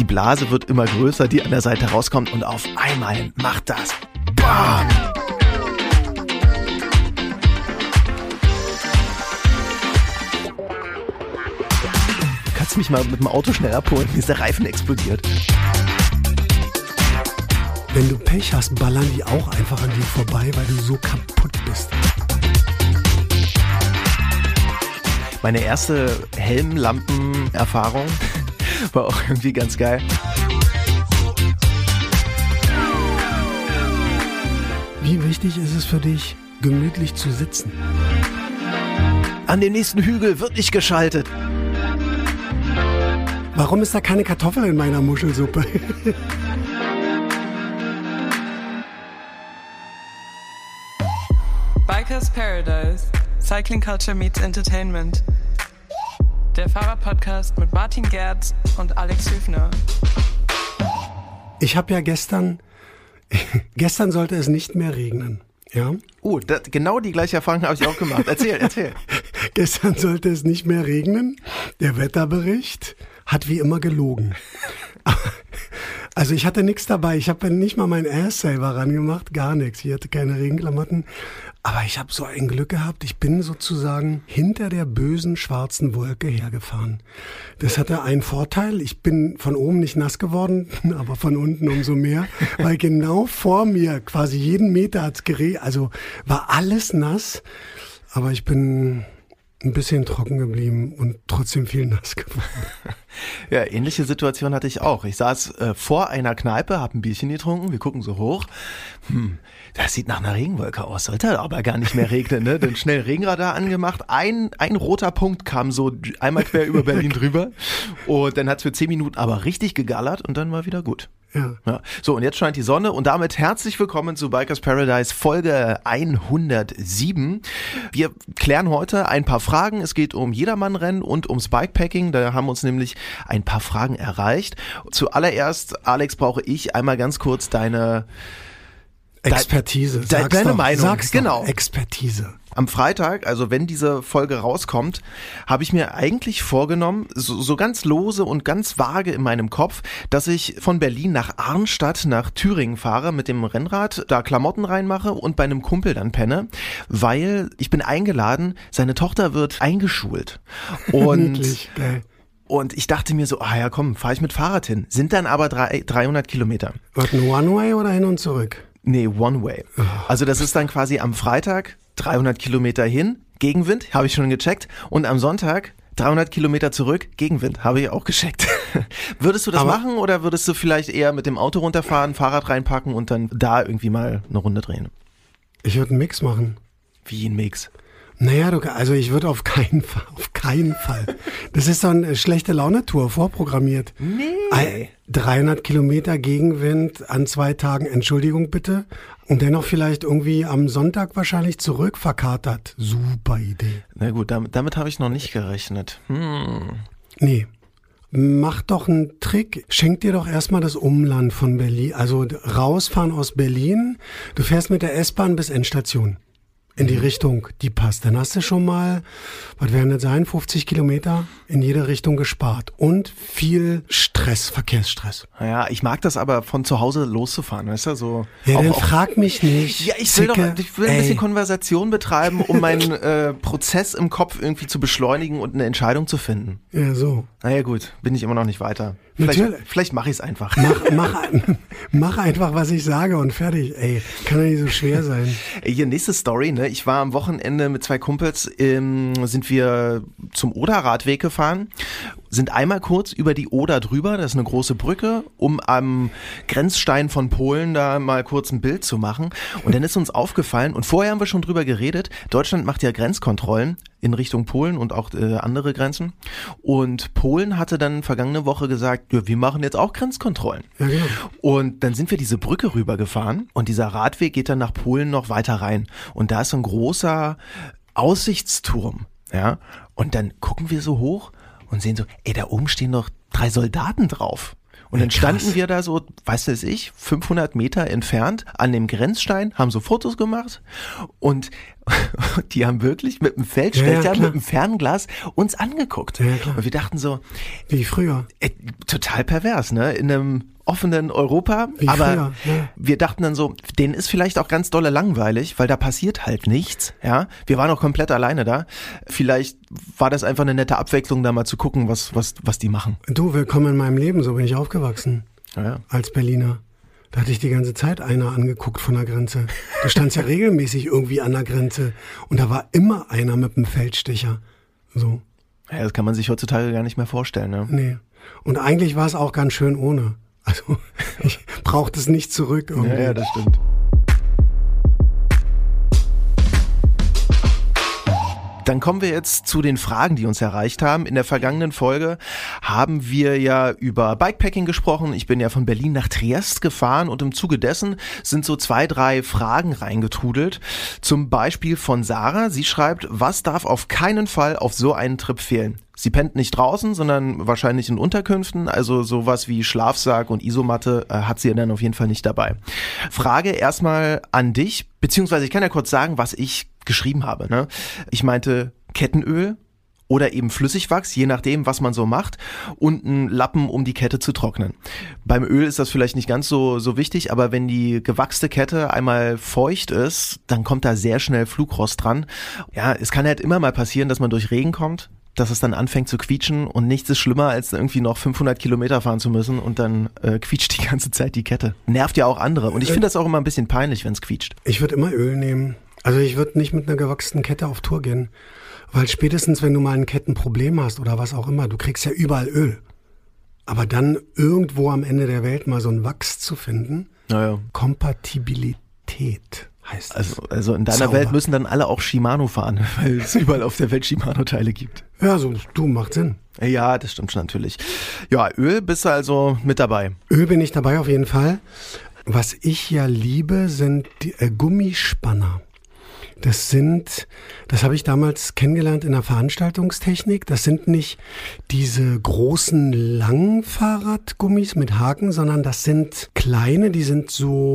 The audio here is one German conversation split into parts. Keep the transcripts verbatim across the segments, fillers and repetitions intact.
Blase wird immer größer, die an der Seite rauskommt und auf einmal macht das BAM! Du kannst mich mal mit dem Auto schnell abholen, wie ist der Reifen explodiert. Wenn du Pech hast, ballern die auch einfach an dir vorbei, weil du so kaputt bist. Meine erste Helmlampen-Erfahrung war auch irgendwie ganz geil. Wie wichtig ist es für dich, gemütlich zu sitzen? An dem nächsten Hügel wird nicht geschaltet. Warum ist da keine Kartoffel in meiner Muschelsuppe? Bikers Paradise. Cycling Culture meets Entertainment. Der Fahrradpodcast mit Martin Gerz und Alex Hüfner. Ich habe ja gestern, gestern sollte es nicht mehr regnen. Ja? Oh, das, genau die gleiche Erfahrung habe ich auch gemacht. Erzähl, erzähl. Gestern sollte es nicht mehr regnen. Der Wetterbericht hat wie immer gelogen. Also ich hatte nichts dabei. Ich habe nicht mal mein Air-Saver rangemacht, gar nichts. Ich hatte keine Regenklamotten. Aber ich habe so ein Glück gehabt. Ich bin sozusagen hinter der bösen schwarzen Wolke hergefahren. Das hatte einen Vorteil. Ich bin von oben nicht nass geworden, aber von unten umso mehr. Weil genau vor mir, quasi jeden Meter hat's geregnet. Also war alles nass. Aber ich bin ein bisschen trocken geblieben und trotzdem viel nass geworden. Ja, ähnliche Situation hatte ich auch. Ich saß äh, vor einer Kneipe, habe ein Bierchen getrunken, wir gucken so hoch. Hm, das sieht nach einer Regenwolke aus, sollte aber gar nicht mehr regnen, ne? Dann schnell Regenradar angemacht. Ein, ein roter Punkt kam so einmal quer über Berlin drüber und dann hat's für zehn Minuten aber richtig gegallert und dann war wieder gut. Ja. Ja. So, und jetzt scheint die Sonne und damit herzlich willkommen zu Bikers Paradise Folge hundertsieben. Wir klären heute ein paar Fragen. Es geht um Jedermannrennen und ums Bikepacking. Da haben uns nämlich ein paar Fragen erreicht. Zuallererst, Alex, brauche ich einmal ganz kurz deine Expertise. De- Sag's deine doch, Meinung. Sag's Genau. Doch. Expertise. Am Freitag, also wenn diese Folge rauskommt, habe ich mir eigentlich vorgenommen, so, so ganz lose und ganz vage in meinem Kopf, dass ich von Berlin nach Arnstadt nach Thüringen fahre mit dem Rennrad, da Klamotten reinmache und bei einem Kumpel dann penne, weil ich bin eingeladen, seine Tochter wird eingeschult. Und Niedlich, geil. Und ich dachte mir so, ah ja komm, fahre ich mit Fahrrad hin. Sind dann aber drei, dreihundert Kilometer. Was, ein One-Way oder hin und zurück? Nee, One-Way. Also das ist dann quasi am Freitag dreihundert Kilometer hin, Gegenwind, habe ich schon gecheckt. Und am Sonntag dreihundert Kilometer zurück, Gegenwind, habe ich auch gecheckt. Würdest du das Aber machen oder würdest du vielleicht eher mit dem Auto runterfahren, Fahrrad reinpacken und dann da irgendwie mal eine Runde drehen? Ich würde einen Mix machen. Wie ein Mix? Naja, du, also ich würde auf keinen Fall, auf keinen Fall. Das ist so eine schlechte Laune-Tour, vorprogrammiert. Nee. dreihundert Kilometer Gegenwind an zwei Tagen, Entschuldigung bitte. Und dennoch vielleicht irgendwie am Sonntag wahrscheinlich zurück verkatert. Super Idee. Na gut, damit, damit habe ich noch nicht gerechnet. Hm. Nee. Mach doch einen Trick. Schenk dir doch erstmal das Umland von Berlin. Also rausfahren aus Berlin. Du fährst mit der S-Bahn bis Endstation. In die Richtung, die passt. Dann hast du schon mal, was werden das sein, fünfzig Kilometer in jede Richtung gespart. Und viel Stress, Verkehrsstress. Naja, ich mag das aber von zu Hause loszufahren, weißt du, so. Ja, auch, dann auch, frag mich nicht. Ja, ich will Zicke. doch, ich will ein bisschen Ey. Konversation betreiben, um meinen äh, Prozess im Kopf irgendwie zu beschleunigen und eine Entscheidung zu finden. Ja, so. Naja gut, bin ich immer noch nicht weiter. Vielleicht, Natürlich. vielleicht mache ich es einfach. Mach, mach, mach einfach, was ich sage und fertig. Ey, kann ja nicht so schwer sein. Hier, nächste Story, ne? Ich war am Wochenende mit zwei Kumpels, ähm, sind wir zum Oder-Radweg gefahren, sind einmal kurz über die Oder drüber, das ist eine große Brücke, um am Grenzstein von Polen da mal kurz ein Bild zu machen. Und dann ist uns aufgefallen, und vorher haben wir schon drüber geredet, Deutschland macht ja Grenzkontrollen in Richtung Polen und auch äh, andere Grenzen. Und Polen hatte dann vergangene Woche gesagt, ja, wir machen jetzt auch Grenzkontrollen. Ja, genau. Und dann sind wir diese Brücke rübergefahren und dieser Radweg geht dann nach Polen noch weiter rein. Und da ist so ein großer Aussichtsturm, ja. Und dann gucken wir so hoch und sehen so, ey, da oben stehen noch drei Soldaten drauf. Und dann Krass. standen wir da so, weißt du es ich, fünfhundert Meter entfernt an dem Grenzstein, haben so Fotos gemacht und Die haben wirklich mit dem Feldstecher, ja, ja, mit dem Fernglas uns angeguckt. Ja, klar. Und wir dachten so, wie früher. Äh, total pervers, ne? In einem offenen Europa. Wie aber früher, ja. wir dachten dann so, denen ist vielleicht auch ganz dolle langweilig, weil da passiert halt nichts. Ja, wir waren auch komplett alleine da. Vielleicht war das einfach eine nette Abwechslung, da mal zu gucken, was was was die machen. Du, willkommen in meinem Leben, so bin ich aufgewachsen. Ja, ja. Als Berliner. Da hatte ich die ganze Zeit einer angeguckt von der Grenze. Du standst ja regelmäßig irgendwie an der Grenze. Und da war immer einer mit einem Feldstecher. So. Ja, das kann man sich heutzutage gar nicht mehr vorstellen, ne? Nee. Und eigentlich war es auch ganz schön ohne. Also ich brauchte es nicht zurück irgendwie. Ja, ja, das stimmt. Dann kommen wir jetzt zu den Fragen, die uns erreicht haben. In der vergangenen Folge haben wir ja über Bikepacking gesprochen. Ich bin ja von Berlin nach Triest gefahren und im Zuge dessen sind so zwei, drei Fragen reingetrudelt. Zum Beispiel von Sarah. Sie schreibt, was darf auf keinen Fall auf so einen Trip fehlen? Sie pennt nicht draußen, sondern wahrscheinlich in Unterkünften, also sowas wie Schlafsack und Isomatte äh, hat sie ja dann auf jeden Fall nicht dabei. Frage erstmal an dich, beziehungsweise ich kann ja kurz sagen, was ich geschrieben habe. Ne? Ich meinte Kettenöl oder eben Flüssigwachs, je nachdem, was man so macht, und einen Lappen, um die Kette zu trocknen. Beim Öl ist das vielleicht nicht ganz so so wichtig, aber wenn die gewachste Kette einmal feucht ist, dann kommt da sehr schnell Flugrost dran. Ja, es kann halt immer mal passieren, dass man durch Regen kommt, dass es dann anfängt zu quietschen und nichts ist schlimmer, als irgendwie noch fünfhundert Kilometer fahren zu müssen und dann äh, quietscht die ganze Zeit die Kette. Nervt ja auch andere und ich finde das auch immer ein bisschen peinlich, wenn es quietscht. Ich würde immer Öl nehmen. Also ich würde nicht mit einer gewachsenen Kette auf Tour gehen, weil spätestens, wenn du mal ein Kettenproblem hast oder was auch immer, du kriegst ja überall Öl. Aber dann irgendwo am Ende der Welt mal so ein Wachs zu finden, naja. Kompatibilität heißt es. Also, also in deiner Sauber. Welt müssen dann alle auch Shimano fahren, weil es überall auf der Welt Shimano-Teile gibt. Ja, so du, macht Sinn. Ja, das stimmt schon natürlich. Ja, Öl bist du also mit dabei. Öl bin ich dabei auf jeden Fall. Was ich ja liebe, sind die äh, Gummispanner. Das sind, das habe ich damals kennengelernt in der Veranstaltungstechnik. Das sind nicht diese großen langen Fahrradgummis mit Haken, sondern das sind kleine, die sind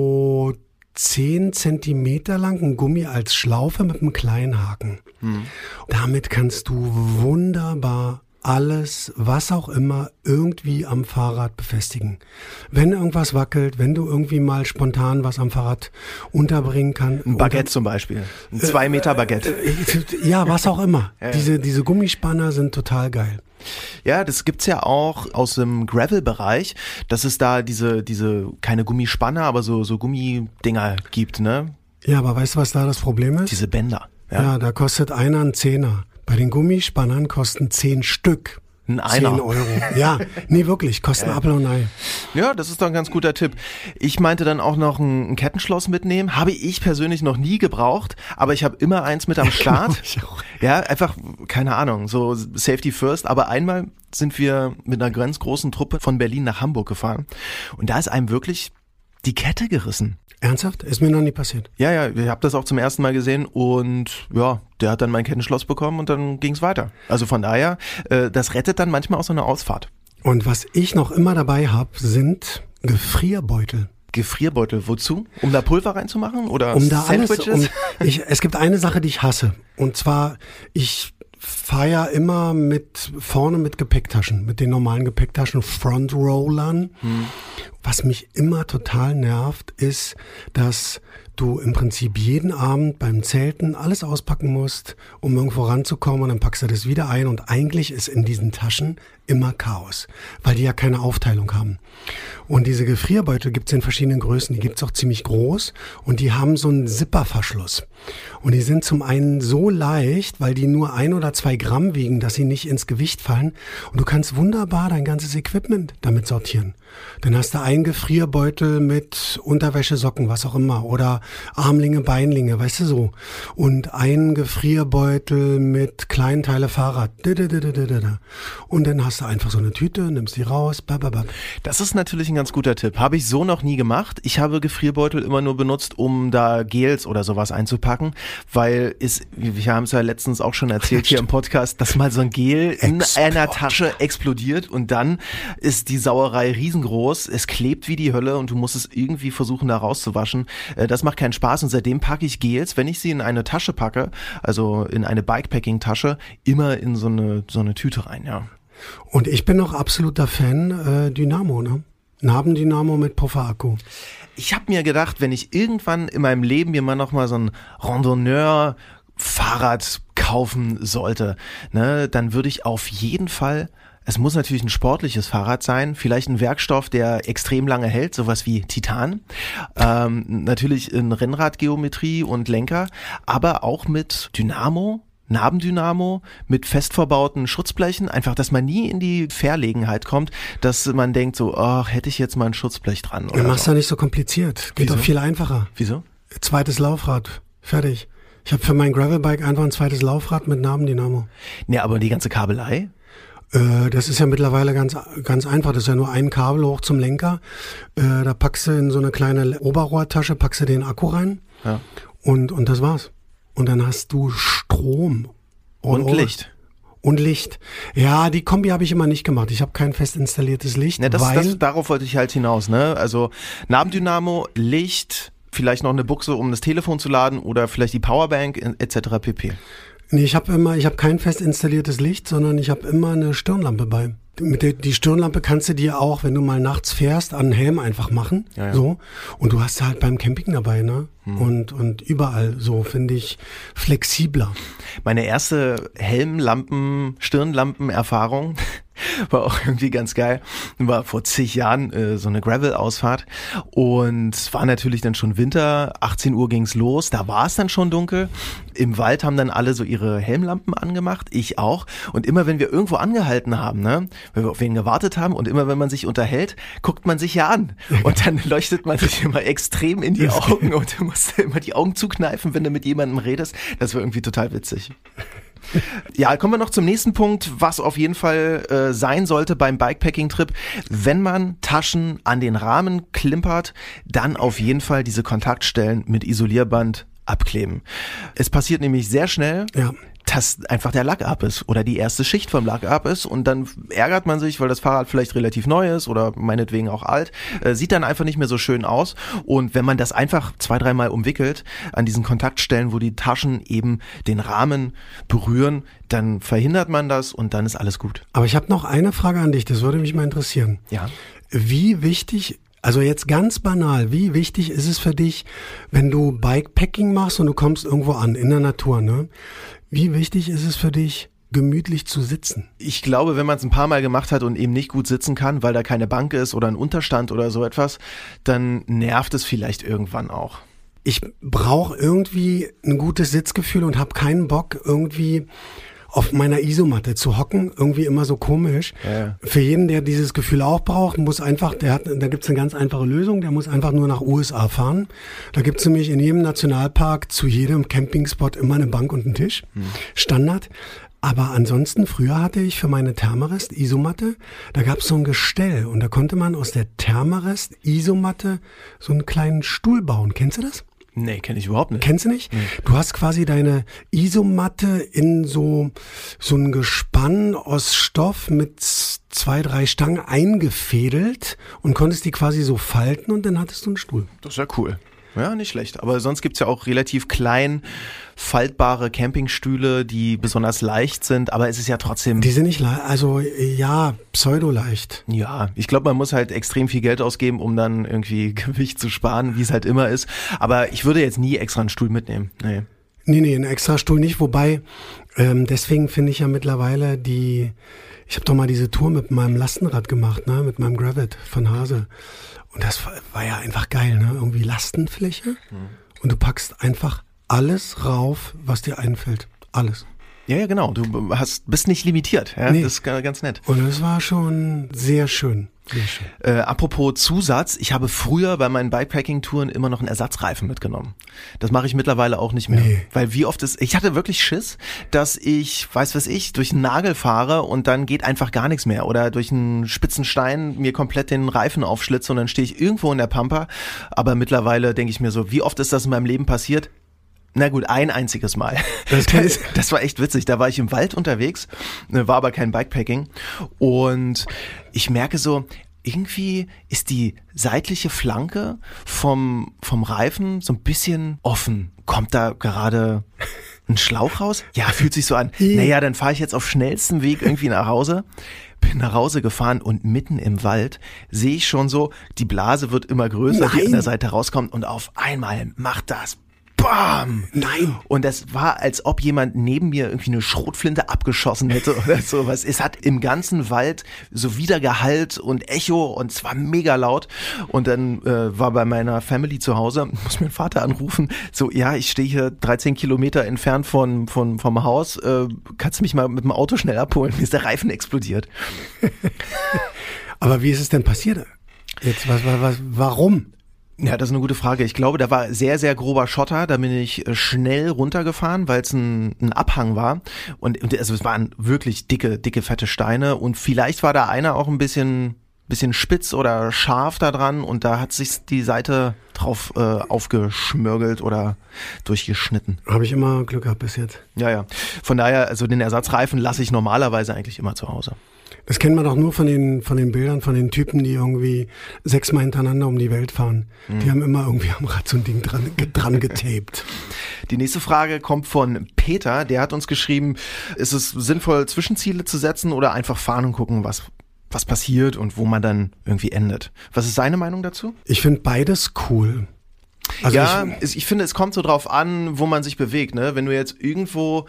so zehn Zentimeter lang, ein Gummi als Schlaufe mit einem kleinen Haken. Hm. Damit kannst du wunderbar alles, was auch immer, irgendwie am Fahrrad befestigen. Wenn irgendwas wackelt, wenn du irgendwie mal spontan was am Fahrrad unterbringen kannst. Ein Baguette zum Beispiel. Ein zwei Meter Baguette. Äh, ja, was auch immer. Ja. Diese, diese Gummispanner sind total geil. Ja, das gibt's ja auch aus dem Gravel-Bereich, dass es da diese, diese, keine Gummispanner, aber so, so Gummidinger gibt, ne? Ja, aber weißt du, was da das Problem ist? Diese Bänder. Ja, ja, da kostet einer einen Zehner. Bei den Gummispannern kosten zehn Stück. Ein Einer. zehn Euro. Ja, nee, wirklich, kosten ja. Apfel und Ei. Ja, das ist doch ein ganz guter Tipp. Ich meinte dann auch noch ein, ein Kettenschloss mitnehmen. Habe ich persönlich noch nie gebraucht, aber ich habe immer eins mit am Start. Genau, ich auch. Ja, einfach, keine Ahnung, so Safety first. Aber einmal sind wir mit einer ganz großen Truppe von Berlin nach Hamburg gefahren und da ist einem wirklich die Kette gerissen. Ernsthaft? Ist mir noch nie passiert. Ja, ja, ich habe das auch zum ersten Mal gesehen und ja, der hat dann mein Kettenschloss bekommen und dann ging's weiter. Also von daher, äh, das rettet dann manchmal auch so eine Ausfahrt. Und was ich noch immer dabei habe, sind Gefrierbeutel. Gefrierbeutel, wozu? Um da Pulver reinzumachen oder um da Sandwiches? Alles, um, ich, es gibt eine Sache, die ich hasse. Und zwar, ich fahre ja immer mit vorne mit Gepäcktaschen, mit den normalen Gepäcktaschen, Frontrollern. Hm. Was mich immer total nervt, ist, dass du im Prinzip jeden Abend beim Zelten alles auspacken musst, um irgendwo ranzukommen, und dann packst du das wieder ein und eigentlich ist in diesen Taschen immer Chaos, weil die ja keine Aufteilung haben. Und diese Gefrierbeutel gibt's in verschiedenen Größen, die gibt's auch ziemlich groß und die haben so einen Zipperverschluss. Und die sind zum einen so leicht, weil die nur ein oder zwei Gramm wiegen, dass sie nicht ins Gewicht fallen, und du kannst wunderbar dein ganzes Equipment damit sortieren. Dann hast du einen Gefrierbeutel mit Unterwäsche, Socken, was auch immer, oder Armlinge, Beinlinge, weißt du so. Und einen Gefrierbeutel mit kleinen Teile Fahrrad. Und dann hast du einfach so eine Tüte, nimmst die raus. Bababab. Das ist natürlich ein ganz guter Tipp. Habe ich so noch nie gemacht. Ich habe Gefrierbeutel immer nur benutzt, um da Gels oder sowas einzupacken, weil es, wir haben es ja letztens auch schon erzählt hier im Podcast, dass mal so ein Gel in Explode. einer Tasche explodiert und dann ist die Sauerei riesengroß. Es klebt wie die Hölle und du musst es irgendwie versuchen, da rauszuwaschen. Das mache macht keinen Spaß und seitdem packe ich Gels, wenn ich sie in eine Tasche packe, also in eine Bikepacking-Tasche, immer in so eine, so eine Tüte rein, ja. Und ich bin auch absoluter Fan äh, Dynamo, ne? Nabendynamo mit Pufferakku. Ich habe mir gedacht, wenn ich irgendwann in meinem Leben mir mal nochmal so ein Randonneur-Fahrrad kaufen sollte, ne, dann würde ich auf jeden Fall, es muss natürlich ein sportliches Fahrrad sein, vielleicht ein Werkstoff, der extrem lange hält, sowas wie Titan, ähm, natürlich in Rennradgeometrie und Lenker, aber auch mit Dynamo, Nabendynamo, mit fest verbauten Schutzblechen, einfach, dass man nie in die Verlegenheit kommt, dass man denkt so, ach, hätte ich jetzt mal ein Schutzblech dran. Du machst ja nicht so kompliziert, geht Wieso? doch viel einfacher. Wieso? Zweites Laufrad, fertig. Ich habe für mein Gravelbike einfach ein zweites Laufrad mit Nabendynamo. Nee, aber die ganze Kabelei? Äh, das ist ja mittlerweile ganz ganz einfach. Das ist ja nur ein Kabel hoch zum Lenker. Äh, da packst du in so eine kleine Oberrohrtasche, packst du den Akku rein. Ja. Und, und das war's. Und dann hast du Strom. Und oder? Licht. Und Licht. Ja, die Kombi habe ich immer nicht gemacht. Ich habe kein fest installiertes Licht, Ne, das, weil... das, darauf wollte ich halt hinaus, ne? Also Nabendynamo, Licht, vielleicht noch eine Buchse, um das Telefon zu laden oder vielleicht die Powerbank et cetera pp. Nee, ich habe immer, ich habe kein fest installiertes Licht, sondern ich habe immer eine Stirnlampe bei. Mit der, die Stirnlampe kannst du dir auch, wenn du mal nachts fährst, an den Helm einfach machen. Ja, ja. So. Und du hast halt beim Camping dabei, ne? Hm. Und, und überall so, finde ich, flexibler. Meine erste Helmlampen, Stirnlampen-Erfahrung war auch irgendwie ganz geil. War vor zig Jahren äh, so eine Gravel-Ausfahrt und war natürlich dann schon Winter, achtzehn Uhr ging's los, da war es dann schon dunkel. Im Wald haben dann alle so ihre Helmlampen angemacht, ich auch. Und immer wenn wir irgendwo angehalten haben, ne, wenn wir auf wen gewartet haben und immer wenn man sich unterhält, guckt man sich ja an. Und dann leuchtet man sich immer extrem in die Augen und du musst immer die Augen zukneifen, wenn du mit jemandem redest. Das war irgendwie total witzig. Ja, kommen wir noch zum nächsten Punkt, was auf jeden Fall äh, sein sollte beim Bikepacking-Trip. Wenn man Taschen an den Rahmen klimpert, dann auf jeden Fall diese Kontaktstellen mit Isolierband abkleben. Es passiert nämlich sehr schnell, Ja. dass einfach der Lack ab ist oder die erste Schicht vom Lack ab ist und dann ärgert man sich, weil das Fahrrad vielleicht relativ neu ist oder meinetwegen auch alt, äh, sieht dann einfach nicht mehr so schön aus und wenn man das einfach zwei, dreimal umwickelt an diesen Kontaktstellen, wo die Taschen eben den Rahmen berühren, dann verhindert man das und dann ist alles gut. Aber ich habe noch eine Frage an dich, das würde mich mal interessieren. Ja. Wie wichtig, also jetzt ganz banal, wie wichtig ist es für dich, wenn du Bikepacking machst und du kommst irgendwo an, in der Natur, ne? Wie wichtig ist es für dich, gemütlich zu sitzen? Ich glaube, wenn man es ein paar Mal gemacht hat und eben nicht gut sitzen kann, weil da keine Bank ist oder ein Unterstand oder so etwas, dann nervt es vielleicht irgendwann auch. Ich brauche irgendwie ein gutes Sitzgefühl und habe keinen Bock, irgendwie auf meiner Isomatte zu hocken, irgendwie immer so komisch. Ja. Für jeden, der dieses Gefühl auch braucht, muss einfach, der hat, da gibt's eine ganz einfache Lösung, der muss einfach nur nach U S A fahren. Da gibt's nämlich in jedem Nationalpark zu jedem Campingspot immer eine Bank und einen Tisch. Hm. Standard. Aber ansonsten, früher hatte ich für meine Thermarest Isomatte, da gab's so ein Gestell und da konnte man aus der Thermarest Isomatte so einen kleinen Stuhl bauen. Kennst du das? Nee, kenne ich überhaupt nicht. Kennst du nicht? Nee. Du hast quasi deine Isomatte in so, so ein Gespann aus Stoff mit zwei, drei Stangen eingefädelt und konntest die quasi so falten und dann hattest du einen Stuhl. Das ist ja cool. Ja, nicht schlecht. Aber sonst gibt's ja auch relativ klein faltbare Campingstühle, die besonders leicht sind, aber es ist ja trotzdem... Die sind nicht leicht, also ja, pseudo-leicht. Ja, ich glaube, man muss halt extrem viel Geld ausgeben, um dann irgendwie Gewicht zu sparen, wie es halt immer ist. Aber ich würde jetzt nie extra einen Stuhl mitnehmen. Nee. Nee, nee, einen extra Stuhl nicht, wobei, ähm, deswegen finde ich ja mittlerweile die, ich habe doch mal diese Tour mit meinem Lastenrad gemacht, ne, mit meinem Gravit von Hase. Und das war, war ja einfach geil, ne, irgendwie Lastenfläche mhm. und du packst einfach alles rauf, was dir einfällt. Alles. Ja, ja, genau. Du hast, bist nicht limitiert. Ja? Nee. Das ist ganz nett. Und es war schon sehr schön. Sehr schön. Äh, apropos Zusatz, ich habe früher bei meinen Bikepacking-Touren immer noch einen Ersatzreifen mitgenommen. Das mache ich mittlerweile auch nicht mehr. Nee. Weil wie oft ist, ich hatte wirklich Schiss, dass ich, weiß was ich, durch einen Nagel fahre und dann geht einfach gar nichts mehr. Oder durch einen spitzen Stein mir komplett den Reifen aufschlitze und dann stehe ich irgendwo in der Pampa. Aber mittlerweile denke ich mir so, wie oft ist das in meinem Leben passiert? Na gut, ein einziges Mal. Das, das, das war echt witzig. Da war ich im Wald unterwegs, war aber kein Bikepacking. Und ich merke so, irgendwie ist die seitliche Flanke vom, vom Reifen so ein bisschen offen. Kommt da gerade ein Schlauch raus? Ja, fühlt sich so an. Naja, dann fahre ich jetzt auf schnellstem Weg irgendwie nach Hause. Bin nach Hause gefahren und mitten im Wald sehe ich schon so, die Blase wird immer größer, die an der Seite rauskommt und auf einmal macht das BAM! Nein! Und das war, als ob jemand neben mir irgendwie eine Schrotflinte abgeschossen hätte oder sowas. Es hat im ganzen Wald so Widergehalt und Echo und es war mega laut. Und dann äh, war bei meiner Family zu Hause, muss mein Vater anrufen, so, ja, ich stehe hier dreizehn Kilometer entfernt von, von, vom Haus, äh, kannst du mich mal mit dem Auto schnell abholen? Mir ist der Reifen explodiert. Aber wie ist es denn passiert? Jetzt, was, was, was, warum? Ja, das ist eine gute Frage. Ich glaube, da war sehr, sehr grober Schotter. Da bin ich schnell runtergefahren, weil es ein, ein Abhang war. Und, und also es waren wirklich dicke, dicke, fette Steine. Und vielleicht war da einer auch ein bisschen, bisschen spitz oder scharf da dran. Und da hat sich die Seite drauf äh, aufgeschmörgelt oder durchgeschnitten. Habe ich immer Glück gehabt bis jetzt. Ja, ja. Von daher, also den Ersatzreifen lasse ich normalerweise eigentlich immer zu Hause. Das kennt man doch nur von den von den Bildern, von den Typen, die irgendwie sechsmal hintereinander um die Welt fahren. Mhm. Die haben immer irgendwie am Rad so ein Ding dran, dran getaped. Die nächste Frage kommt von Peter. Der hat uns geschrieben, ist es sinnvoll, Zwischenziele zu setzen oder einfach fahren und gucken, was was passiert und wo man dann irgendwie endet? Was ist seine Meinung dazu? Ich finde beides cool. Also ja, ich, ich, ich finde, es kommt so drauf an, wo man sich bewegt, ne? Wenn du jetzt irgendwo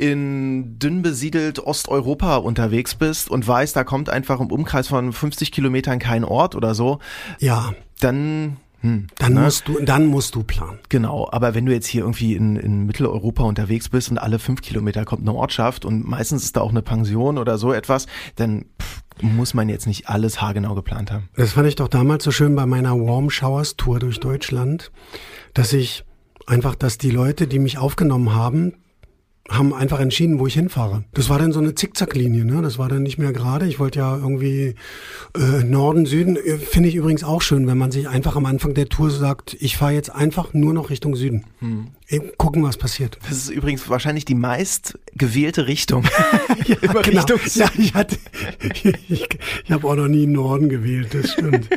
in dünn besiedelt Osteuropa unterwegs bist und weißt, da kommt einfach im Umkreis von fünfzig Kilometern kein Ort oder so, ja, dann Hm, dann ne? musst du, dann musst du planen. Genau, aber wenn du jetzt hier irgendwie in, in Mitteleuropa unterwegs bist und alle fünf Kilometer kommt eine Ortschaft und meistens ist da auch eine Pension oder so etwas, dann pff, muss man jetzt nicht alles haargenau geplant haben. Das fand ich doch damals so schön bei meiner Warm Showers Tour durch Deutschland, dass ich einfach, dass die Leute, die mich aufgenommen haben, haben einfach entschieden, wo ich hinfahre. Das war dann so eine Zickzacklinie, ne? Das war dann nicht mehr gerade. Ich wollte ja irgendwie äh, Norden, Süden. Finde ich übrigens auch schön, wenn man sich einfach am Anfang der Tour sagt, ich fahre jetzt einfach nur noch Richtung Süden. Hm. Eben gucken, was passiert. Das ist übrigens wahrscheinlich die meist gewählte Richtung. Ja, immer genau. Richtung Süden. Ja, ich hatte, ich, ich habe auch noch nie Norden gewählt, das stimmt.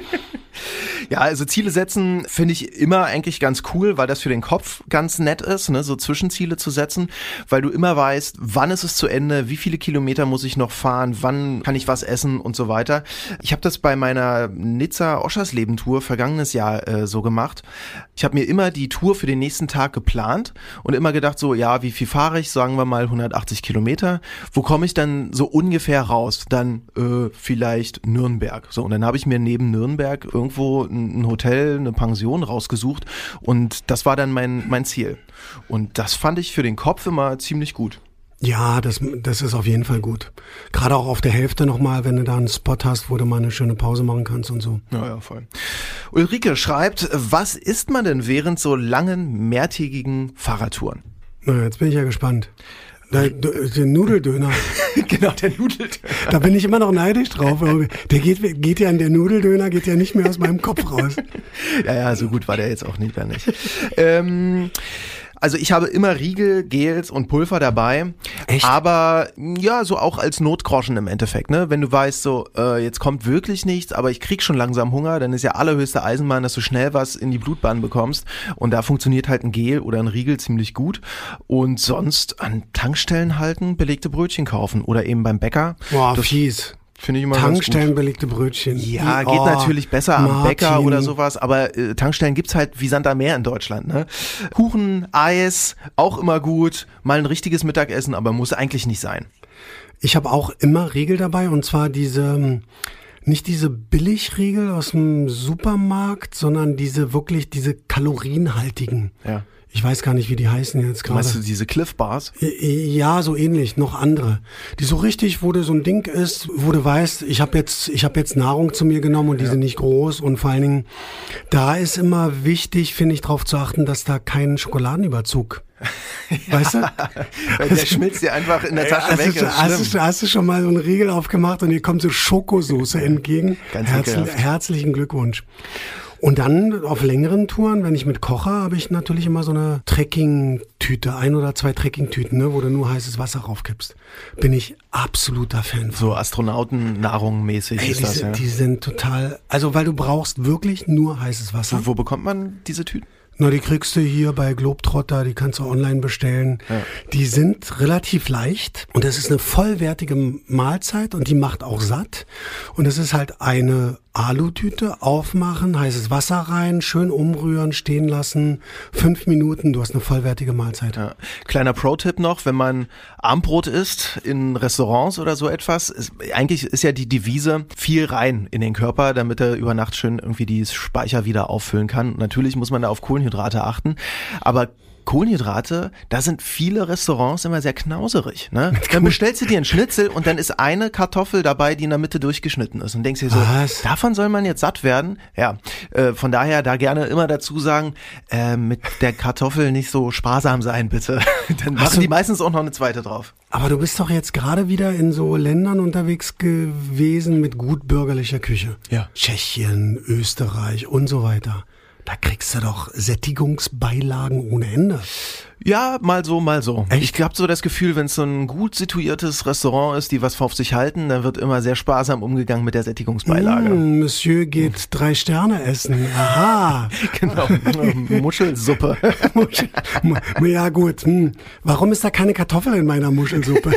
Ja, also Ziele setzen finde ich immer eigentlich ganz cool, weil das für den Kopf ganz nett ist, ne, so Zwischenziele zu setzen, weil du immer weißt, wann ist es zu Ende, wie viele Kilometer muss ich noch fahren, wann kann ich was essen und so weiter. Ich habe das bei meiner Nizza-Oschersleben-Tour vergangenes Jahr äh, so gemacht. Ich habe mir immer die Tour für den nächsten Tag geplant und immer gedacht so, ja, wie viel fahre ich? Sagen wir mal hundertachtzig Kilometer. Wo komme ich dann so ungefähr raus? Dann äh, vielleicht Nürnberg. So, und dann habe ich mir neben Nürnberg irgendwo ein Hotel, eine Pension rausgesucht und das war dann mein mein Ziel. Und das fand ich für den Kopf immer ziemlich gut. Ja, das, das ist auf jeden Fall gut. Gerade auch auf der Hälfte nochmal, wenn du da einen Spot hast, wo du mal eine schöne Pause machen kannst und so. Ja, ja, voll. Ulrike schreibt, was isst man denn während so langen, mehrtägigen Fahrradtouren? Na, jetzt bin ich ja gespannt. Der, der Nudeldöner. Genau, der Nudeldöner. Da bin ich immer noch neidisch drauf. Der geht, geht ja, der Nudeldöner geht ja nicht mehr aus meinem Kopf raus. Ja, ja, so gut war der jetzt auch nicht, gar nicht. ähm, Also ich habe immer Riegel, Gels und Pulver dabei. Echt? Aber ja, so auch als Notgroschen im Endeffekt, ne? Wenn du weißt, so äh, jetzt kommt wirklich nichts, aber ich krieg schon langsam Hunger, dann ist ja allerhöchste Eisenbahn, dass du schnell was in die Blutbahn bekommst. Und da funktioniert halt ein Gel oder ein Riegel ziemlich gut. Und sonst an Tankstellen halten, belegte Brötchen kaufen oder eben beim Bäcker. Boah, fies. Finde ich immer Tankstellen belegte Brötchen. Ja, geht oh, natürlich besser am Martin. Bäcker oder sowas, aber äh, Tankstellen gibt's halt wie Sand am Meer in Deutschland, ne? Kuchen, Eis, auch immer gut, mal ein richtiges Mittagessen, aber muss eigentlich nicht sein. Ich habe auch immer Riegel dabei und zwar diese, nicht diese Billigriegel aus dem Supermarkt, sondern diese wirklich, diese kalorienhaltigen. Ja. Ich weiß gar nicht, wie die heißen jetzt gerade. Meinst du diese Cliff Bars? Ja, so ähnlich, noch andere. Die so richtig, wo du so ein Ding isst, wo du weißt, ich habe jetzt, ich habe jetzt Nahrung zu mir genommen und die ja. sind nicht groß und vor allen Dingen, da ist immer wichtig, finde ich, darauf zu achten, dass da kein Schokoladenüberzug ja, weißt du? Weil der schmilzt dir einfach in der Tasche hast weg. Du, hast, du, hast du schon mal so einen Riegel aufgemacht und hier kommt so Schokosoße entgegen? Ganz Herzl- herzlichen Glückwunsch. Und dann auf längeren Touren, wenn ich mit koche, habe ich natürlich immer so eine Trekking-Tüte, ein oder zwei Trekking-Tüten, ne, wo du nur heißes Wasser raufkippst. Bin ich absoluter Fan von. So Astronautennahrung mäßig Ey, ist die, das, sind, ja. die sind total, also weil du brauchst wirklich nur heißes Wasser. Wo, wo bekommt man diese Tüten? Na, die kriegst du hier bei Globetrotter, die kannst du online bestellen. Ja. Die sind relativ leicht und das ist eine vollwertige Mahlzeit und die macht auch satt. Und es ist halt eine Alutüte, aufmachen, heißes Wasser rein, schön umrühren, stehen lassen, fünf Minuten, du hast eine vollwertige Mahlzeit. Ja. Kleiner Pro-Tipp noch, wenn man Armbrot isst in Restaurants oder so etwas, ist, eigentlich ist ja die Devise viel rein in den Körper, damit er über Nacht schön irgendwie die Speicher wieder auffüllen kann. Natürlich muss man da auf Kohlenhydrate achten, aber Kohlenhydrate, da sind viele Restaurants immer sehr knauserig. Ne? Dann bestellst du dir einen Schnitzel und dann ist eine Kartoffel dabei, die in der Mitte durchgeschnitten ist und denkst dir so, was? Davon soll man jetzt satt werden? Ja, äh, von daher da gerne immer dazu sagen, äh, mit der Kartoffel nicht so sparsam sein, bitte. Dann machen Also, die meistens auch noch eine zweite drauf. Aber du bist doch jetzt gerade wieder in so Ländern unterwegs gewesen mit gut bürgerlicher Küche. Ja. Tschechien, Österreich und so weiter. Da kriegst du doch Sättigungsbeilagen ohne Ende. Ja, mal so, mal so. Echt? Ich habe so das Gefühl, wenn es so ein gut situiertes Restaurant ist, die was auf sich halten, dann wird immer sehr sparsam umgegangen mit der Sättigungsbeilage. Mm, Monsieur geht drei Sterne essen. Aha. Genau, Muschelsuppe. Muschel, ja gut, hm. Warum ist da keine Kartoffel in meiner Muschelsuppe?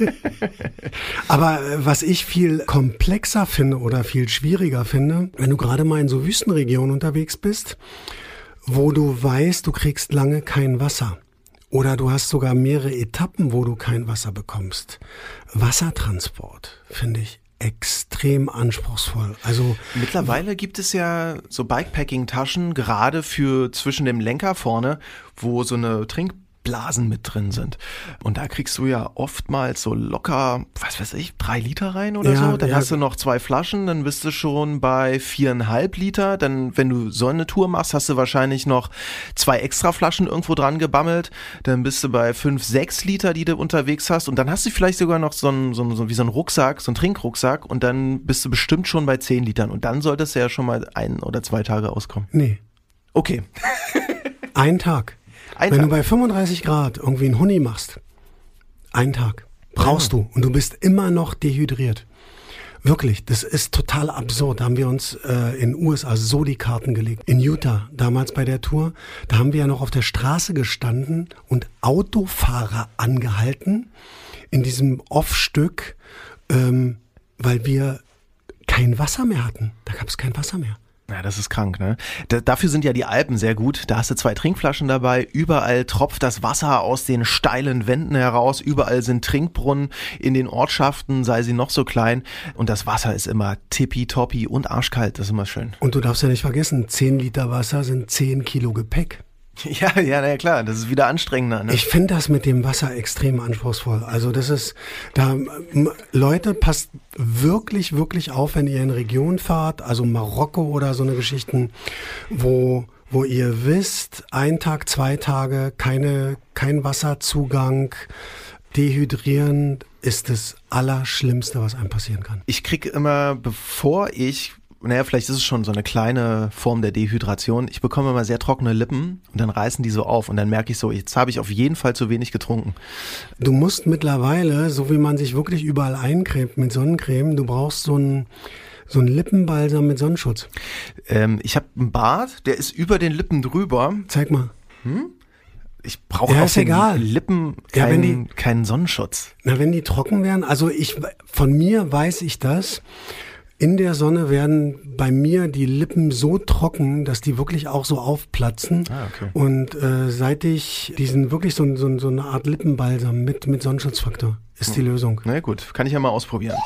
Aber was ich viel komplexer finde oder viel schwieriger finde, wenn du gerade mal in so Wüstenregionen unterwegs bist, wo du weißt, du kriegst lange kein Wasser. Oder du hast sogar mehrere Etappen, wo du kein Wasser bekommst. Wassertransport finde ich extrem anspruchsvoll. Also mittlerweile gibt es ja so Bikepacking-Taschen, gerade für zwischen dem Lenker vorne, wo so eine Trinkblasen mit drin sind. Und da kriegst du ja oftmals so locker, was weiß ich, drei Liter rein oder Ja, so. Dann ja. hast du noch zwei Flaschen, dann bist du schon bei viereinhalb Liter. Dann, wenn du so eine Tour machst, hast du wahrscheinlich noch zwei extra Flaschen irgendwo dran gebammelt. Dann bist du bei fünf, sechs Liter, die du unterwegs hast. Und dann hast du vielleicht sogar noch so ein, so ein, so wie so ein Rucksack, so ein Trinkrucksack. Und dann bist du bestimmt schon bei zehn Litern. Und dann solltest du ja schon mal ein oder zwei Tage auskommen. nee, Okay. ein Tag. Ein Wenn Tag. du bei fünfunddreißig Grad irgendwie einen Huni machst, einen Tag brauchst du und du bist immer noch dehydriert. Wirklich, das ist total absurd. Da haben wir uns äh, in U S A so die Karten gelegt. In Utah, damals bei der Tour, da haben wir ja noch auf der Straße gestanden und Autofahrer angehalten in diesem Off-Stück, ähm, weil wir kein Wasser mehr hatten. Da gab es kein Wasser mehr. Ja, das ist krank, ne? Da, dafür sind ja die Alpen sehr gut. Da hast du zwei Trinkflaschen dabei. Überall tropft das Wasser aus den steilen Wänden heraus. Überall sind Trinkbrunnen in den Ortschaften, sei sie noch so klein. Und das Wasser ist immer tippitoppi und arschkalt. Das ist immer schön. Und du darfst ja nicht vergessen, zehn Liter Wasser sind zehn Kilo Gepäck. Ja, ja, na ja, klar. Das ist wieder anstrengender, ne? Ich finde das mit dem Wasser extrem anspruchsvoll. Also das ist, da, m, Leute, passt wirklich, wirklich auf, wenn ihr in Regionen fahrt, also Marokko oder so eine Geschichten, wo, wo ihr wisst, ein Tag, zwei Tage, keine, kein Wasserzugang, dehydrieren ist das Allerschlimmste, was einem passieren kann. Ich krieg immer, bevor ich naja, vielleicht ist es schon so eine kleine Form der Dehydration. Ich bekomme immer sehr trockene Lippen und dann reißen die so auf und dann merke ich so, jetzt habe ich auf jeden Fall zu wenig getrunken. Du musst mittlerweile, so wie man sich wirklich überall eincremt mit Sonnencreme, du brauchst so einen so einen Lippenbalsam mit Sonnenschutz. Ähm, ich habe einen Bart, der ist über den Lippen drüber. Zeig mal. Hm? Ich brauche Ja, auf ist den egal. Lippen Ja, wenn keinen, die- keinen Sonnenschutz. Na, wenn die trocken werden, also ich, von mir weiß ich das, in der Sonne werden bei mir die Lippen so trocken, dass die wirklich auch so aufplatzen. Ah, okay. Und äh, seit ich diesen wirklich so, so, so eine Art Lippenbalsam mit, mit Sonnenschutzfaktor ist die Lösung. Na gut, kann ich ja mal ausprobieren.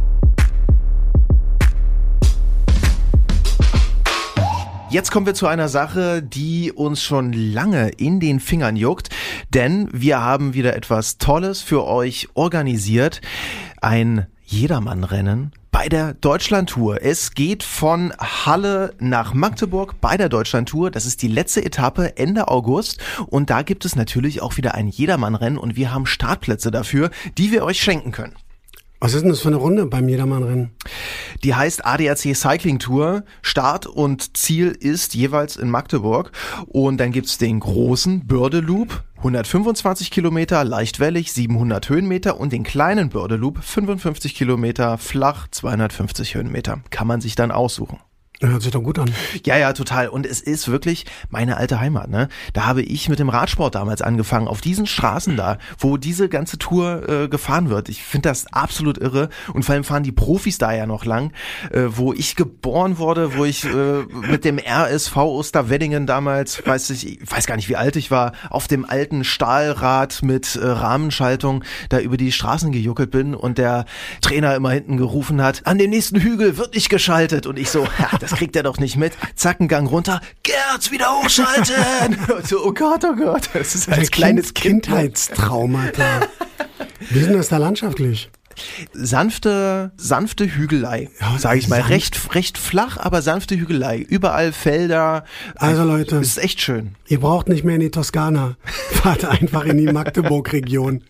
Jetzt kommen wir zu einer Sache, die uns schon lange in den Fingern juckt, denn wir haben wieder etwas Tolles für euch organisiert. Ein Jedermann-Rennen bei der Deutschlandtour. Es geht von Halle nach Magdeburg bei der Deutschlandtour. Das ist die letzte Etappe Ende August und da gibt es natürlich auch wieder ein Jedermann-Rennen und wir haben Startplätze dafür, die wir euch schenken können. Was ist denn das für eine Runde beim Jedermann-Rennen? Die heißt A D A C Cycling Tour. Start und Ziel ist jeweils in Magdeburg. Und dann gibt's den großen Börde Loop, hundertfünfundzwanzig Kilometer, leicht wellig, siebenhundert Höhenmeter, und den kleinen Börde Loop, fünfundfünfzig Kilometer, flach, zweihundertfünfzig Höhenmeter. Kann man sich dann aussuchen. Hört sich doch gut an. Ja, ja, total. Und es ist wirklich meine alte Heimat, ne? Da habe ich mit dem Radsport damals angefangen, auf diesen Straßen da, wo diese ganze Tour äh, gefahren wird. Ich finde das absolut irre. Und vor allem fahren die Profis da ja noch lang, äh, wo ich geboren wurde, wo ich äh, mit dem R S V Osterweddingen damals, weiß ich, ich weiß gar nicht, wie alt ich war, auf dem alten Stahlrad mit äh, Rahmenschaltung da über die Straßen gejuckelt bin und der Trainer immer hinten gerufen hat, an dem nächsten Hügel wird nicht geschaltet. Und ich so, ja, das kriegt er doch nicht mit. Zack, einen Gang runter. Gerd, wieder hochschalten. So, oh Gott, oh Gott. Das ist als kleines Kind. Kindheitstraumata. Wie ist denn das da landschaftlich? Sanfte, sanfte Hügelei, ja, sage ich mal. sanft. Recht, recht flach, aber sanfte Hügelei. Überall Felder. Also Leute. Das ist echt schön. Ihr braucht nicht mehr in die Toskana. Fahrt einfach in die Magdeburg-Region.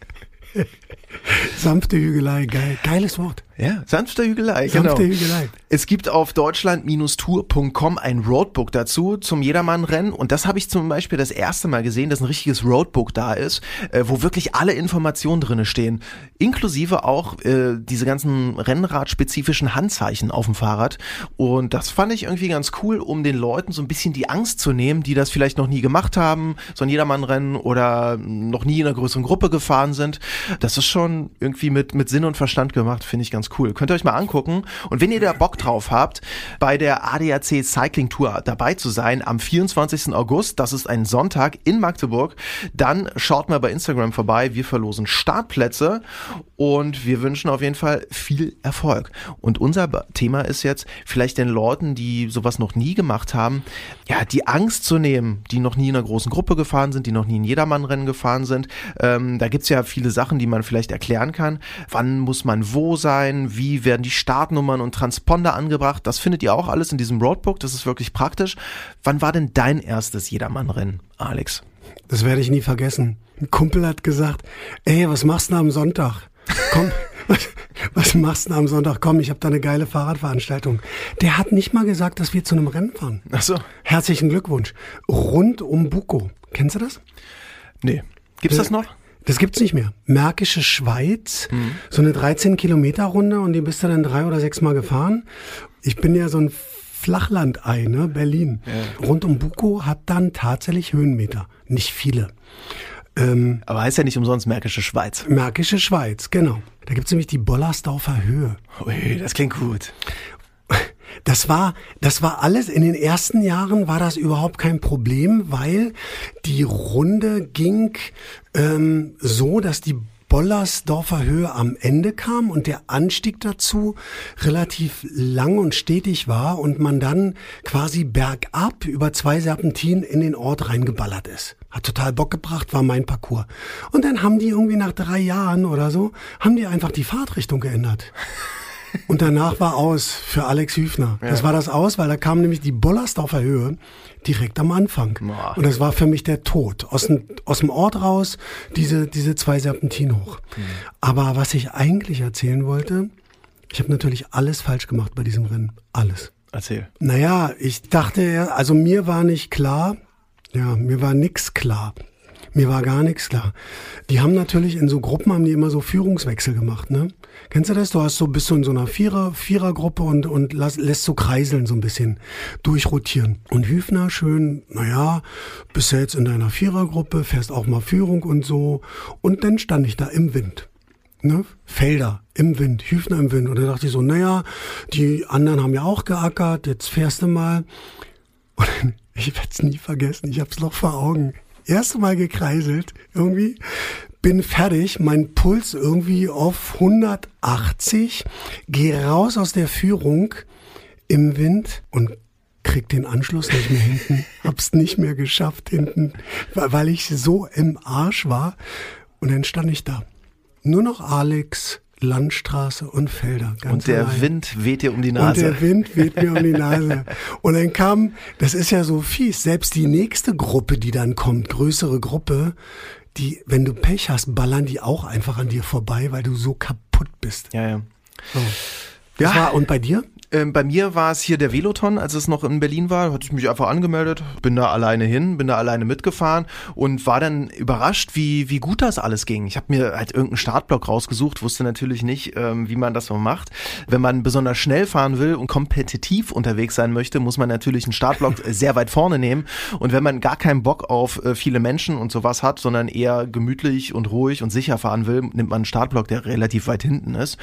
Sanfte Hügelei, geil. Geiles Wort. Ja, sanfte Hügelei, Sanfte genau. Hügelei. Es gibt auf deutschland Tour Punkt com ein Roadbook dazu zum Jedermann-Rennen, und das habe ich zum Beispiel das erste Mal gesehen, dass ein richtiges Roadbook da ist, äh, wo wirklich alle Informationen drinne stehen, inklusive auch äh, diese ganzen Rennrad-spezifischen Handzeichen auf dem Fahrrad, und das fand ich irgendwie ganz cool, um den Leuten so ein bisschen die Angst zu nehmen, die das vielleicht noch nie gemacht haben, so ein Jedermann-Rennen oder noch nie in einer größeren Gruppe gefahren sind. Das ist schon irgendwie mit, mit Sinn und Verstand gemacht, finde ich ganz cool. Könnt ihr euch mal angucken. Und wenn ihr da Bock drauf habt, bei der A D A C Cycling Tour dabei zu sein, am vierundzwanzigsten August, das ist ein Sonntag in Magdeburg, dann schaut mal bei Instagram vorbei. Wir verlosen Startplätze und wir wünschen auf jeden Fall viel Erfolg. Und unser Thema ist jetzt, vielleicht den Leuten, die sowas noch nie gemacht haben, ja, die Angst zu nehmen, die noch nie in einer großen Gruppe gefahren sind, die noch nie in Jedermann-Rennen gefahren sind. Ähm, da gibt's ja viele Sachen, die man vielleicht erklären kann. Wann muss man wo sein? Wie werden die Startnummern und Transponder angebracht? Das findet ihr auch alles in diesem Roadbook. Das ist wirklich praktisch. Wann war denn dein erstes Jedermann-Rennen, Alex? Das werde ich nie vergessen. Ein Kumpel hat gesagt, ey, was machst du denn am Sonntag? Komm, was, was machst du denn am Sonntag? Komm, ich habe da eine geile Fahrradveranstaltung. Der hat nicht mal gesagt, dass wir zu einem Rennen fahren. Ach so. Herzlichen Glückwunsch. Rund um Buko. Kennst du das? Nee. Gibt's das noch? Das gibt's nicht mehr. Märkische Schweiz, mhm. so eine dreizehn Kilometer Runde, und die bist du dann drei oder sechs Mal gefahren. Ich bin ja so ein Flachlandei, ne, Berlin. Ja. Rund um Buko hat dann tatsächlich Höhenmeter. Nicht viele. Ähm, Aber heißt ja nicht umsonst Märkische Schweiz. Märkische Schweiz, genau. Da gibt's nämlich die Bollersdorfer Höhe. Ui, das klingt gut. Das war, das war alles, in den ersten Jahren war das überhaupt kein Problem, weil die Runde ging ähm, so, dass die Bollersdorfer Höhe am Ende kam und der Anstieg dazu relativ lang und stetig war und man dann quasi bergab über zwei Serpentinen in den Ort reingeballert ist. Hat total Bock gebracht, war mein Parcours. Und dann haben die irgendwie nach drei Jahren oder so, haben die einfach die Fahrtrichtung geändert. Und danach war aus für Alex Hüfner. Ja. Das war das aus, weil da kam nämlich die Bollersdorfer Höhe direkt am Anfang. Boah. Und das war für mich der Tod. Aus dem, aus dem Ort raus, diese, diese zwei Serpentinen hoch. Mhm. Aber was ich eigentlich erzählen wollte, ich habe natürlich alles falsch gemacht bei diesem Rennen. Alles. Erzähl. Naja, ich dachte, also mir war nicht klar, ja, mir war nix klar. Mir war gar nichts klar. Die haben natürlich in so Gruppen haben die immer so Führungswechsel gemacht, ne? Kennst du das? Du hast so, bist du in so einer Vierer, Vierergruppe und, und lass, lässt so kreiseln so ein bisschen durchrotieren. Und Hüfner schön, naja, bist du jetzt in deiner Vierergruppe, fährst auch mal Führung und so. Und dann stand ich da im Wind. Ne? Felder im Wind, Hüfner im Wind. Und da dachte ich so, naja, die anderen haben ja auch geackert, jetzt fährst du mal. Und ich werde es nie vergessen, ich hab's noch vor Augen. Erste Mal gekreiselt, irgendwie, bin fertig, mein Puls irgendwie auf hundertachtzig, gehe raus aus der Führung im Wind und krieg den Anschluss nicht mehr hinten, hab's nicht mehr geschafft hinten, weil ich so im Arsch war. Und dann stand ich da. Nur noch Alex, Landstraße und Felder. Ganz und der allein. Wind weht dir um die Nase. Und der Wind weht mir um die Nase. Und dann kam, das ist ja so fies, selbst die nächste Gruppe, die dann kommt, größere Gruppe, die, wenn du Pech hast, ballern die auch einfach an dir vorbei, weil du so kaputt bist. Ja, ja. So. Das Ja. war, und bei dir? Ähm, bei mir war es hier der Veloton, als es noch in Berlin war, hatte ich mich einfach angemeldet, bin da alleine hin, bin da alleine mitgefahren und war dann überrascht, wie wie gut das alles ging. Ich habe mir halt irgendeinen Startblock rausgesucht, wusste natürlich nicht, ähm, wie man das so macht. Wenn man besonders schnell fahren will und kompetitiv unterwegs sein möchte, muss man natürlich einen Startblock sehr weit vorne nehmen. Und wenn man gar keinen Bock auf äh, viele Menschen und sowas hat, sondern eher gemütlich und ruhig und sicher fahren will, nimmt man einen Startblock, der relativ weit hinten ist.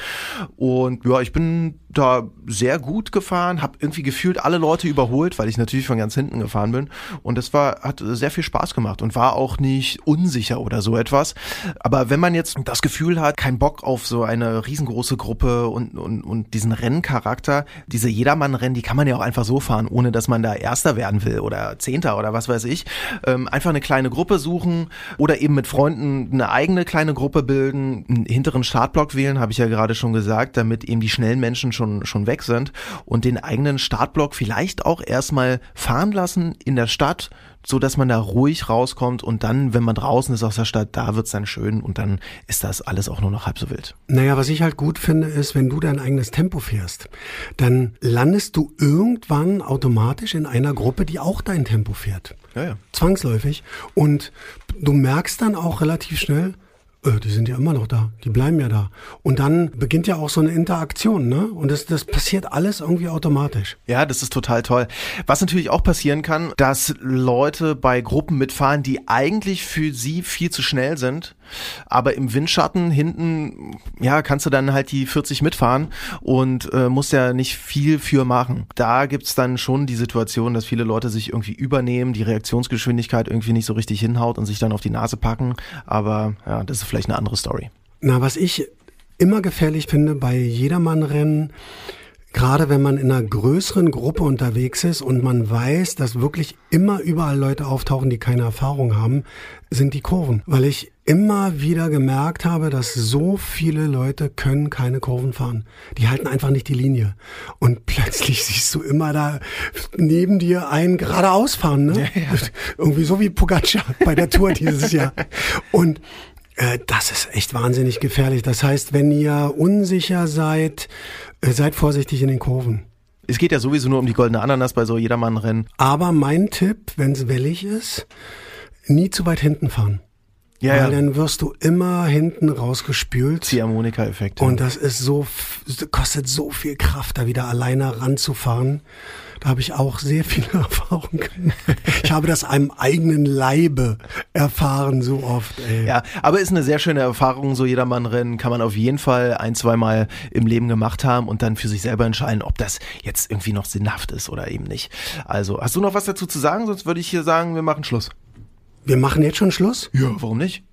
Und ja, ich bin da sehr gut gefahren, habe irgendwie gefühlt alle Leute überholt, weil ich natürlich von ganz hinten gefahren bin. Und das war, hat sehr viel Spaß gemacht und war auch nicht unsicher oder so etwas. Aber wenn man jetzt das Gefühl hat, kein Bock auf so eine riesengroße Gruppe und, und, und diesen Renncharakter, diese Jedermann-Rennen, die kann man ja auch einfach so fahren, ohne dass man da Erster werden will oder Zehnter oder was weiß ich. Ähm, einfach eine kleine Gruppe suchen oder eben mit Freunden eine eigene kleine Gruppe bilden, einen hinteren Startblock wählen, habe ich ja gerade schon gesagt, damit eben die schnellen Menschen schon, schon weg sind und den eigenen Startblock vielleicht auch erstmal fahren lassen in der Stadt, so dass man da ruhig rauskommt und dann, wenn man draußen ist aus der Stadt, da wird's dann schön und dann ist das alles auch nur noch halb so wild. Naja, was ich halt gut finde, ist, wenn du dein eigenes Tempo fährst, dann landest du irgendwann automatisch in einer Gruppe, die auch dein Tempo fährt. Ja, ja. Zwangsläufig. Und du merkst dann auch relativ schnell, Äh, die sind ja immer noch da, die bleiben ja da. Und dann beginnt ja auch so eine Interaktion, ne? Und das, das passiert alles irgendwie automatisch. Ja, das ist total toll. Was natürlich auch passieren kann, dass Leute bei Gruppen mitfahren, die eigentlich für sie viel zu schnell sind, aber im Windschatten hinten, ja, kannst du dann halt die vierzig mitfahren und äh, musst ja nicht viel für machen. Da gibt's dann schon die Situation, dass viele Leute sich irgendwie übernehmen, die Reaktionsgeschwindigkeit irgendwie nicht so richtig hinhaut und sich dann auf die Nase packen. Aber ja, das ist vielleicht eine andere Story. Na, was ich immer gefährlich finde bei Jedermann-Rennen, gerade wenn man in einer größeren Gruppe unterwegs ist und man weiß, dass wirklich immer überall Leute auftauchen, die keine Erfahrung haben, sind die Kurven. Weil ich immer wieder gemerkt habe, dass so viele Leute können keine Kurven fahren. Die halten einfach nicht die Linie. Und plötzlich siehst du immer da neben dir einen geradeaus fahren, ne? Ja, ja. Irgendwie so wie Pogacar bei der Tour dieses Jahr. Und äh, das ist echt wahnsinnig gefährlich. Das heißt, wenn ihr unsicher seid, äh, seid vorsichtig in den Kurven. Es geht ja sowieso nur um die goldene Ananas bei so Jedermann-Rennen. Aber mein Tipp, wenn es wellig ist, nie zu weit hinten fahren. Ja, Weil ja. dann wirst du immer hinten rausgespült. Ziehharmonika-Effekt. Ja. Und das ist so, kostet so viel Kraft, da wieder alleine ranzufahren. Da habe ich auch sehr viele Erfahrungen gemacht. Ich habe das einem eigenen Leibe erfahren, so oft. Ey. Ja, aber ist eine sehr schöne Erfahrung, so Jedermann-Rennen kann man auf jeden Fall ein, zweimal im Leben gemacht haben und dann für sich selber entscheiden, ob das jetzt irgendwie noch sinnhaft ist oder eben nicht. Also, hast du noch was dazu zu sagen? Sonst würde ich hier sagen, wir machen Schluss. Wir machen jetzt schon Schluss? Ja, warum nicht?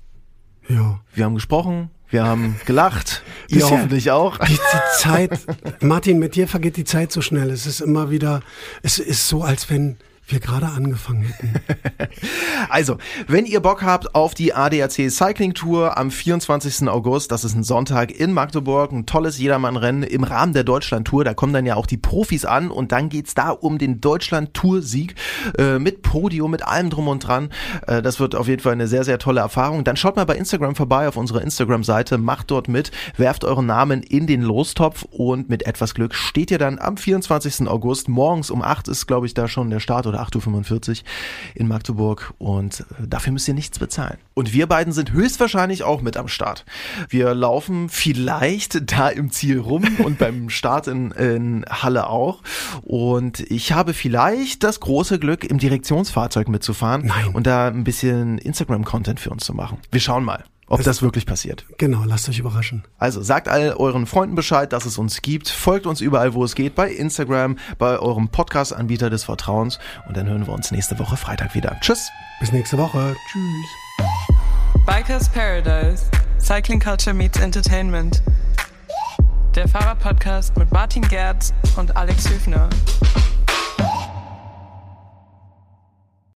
Ja. Wir haben gesprochen, wir haben gelacht, ihr ja, hoffentlich auch. Die, die Zeit, Martin, mit dir vergeht die Zeit so schnell. Es ist immer wieder, es ist so, als wenn wir gerade angefangen hätten. Also, wenn ihr Bock habt auf die A D A C Cycling Tour am vierundzwanzigsten August, das ist ein Sonntag in Magdeburg, ein tolles Jedermann-Rennen im Rahmen der Deutschland-Tour, da kommen dann ja auch die Profis an und dann geht's da um den Deutschland-Tour-Sieg äh, mit Podium, mit allem drum und dran. Äh, das wird auf jeden Fall eine sehr, sehr tolle Erfahrung. Dann schaut mal bei Instagram vorbei auf unserer Instagram-Seite, macht dort mit, werft euren Namen in den Lostopf und mit etwas Glück steht ihr dann am vierundzwanzigsten August morgens um acht ist, glaube ich, da schon der Start oder acht Uhr fünfundvierzig in Magdeburg und dafür müsst ihr nichts bezahlen. Und wir beiden sind höchstwahrscheinlich auch mit am Start. Wir laufen vielleicht da im Ziel rum und beim Start in, in Halle auch und ich habe vielleicht das große Glück, im Direktionsfahrzeug mitzufahren Nein. und da ein bisschen Instagram-Content für uns zu machen. Wir schauen mal, ob das, das wirklich passiert. Genau, lasst euch überraschen. Also sagt all euren Freunden Bescheid, dass es uns gibt. Folgt uns überall, wo es geht, bei Instagram, bei eurem Podcast-Anbieter des Vertrauens. Und dann hören wir uns nächste Woche Freitag wieder. Tschüss. Bis nächste Woche. Tschüss. Bikers Paradise. Cycling Culture meets Entertainment. Der Fahrer-Podcast mit Martin Gerz und Alex Hüfner.